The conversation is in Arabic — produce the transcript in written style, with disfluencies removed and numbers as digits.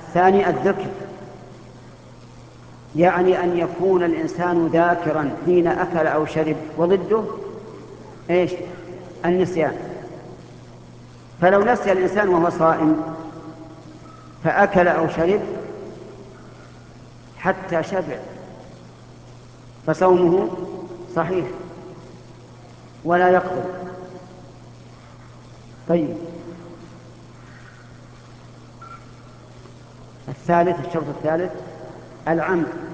الثاني الذكر، يعني أن يكون الإنسان ذاكرا حين أكل أو شرب، وضده إيش؟ النسيان. فلو نسي الإنسان وهو صائم فأكل أو شرب حتى شبع فصومه صحيح ولا يقبل. طيب، الثالث، الشرط الثالث العمد.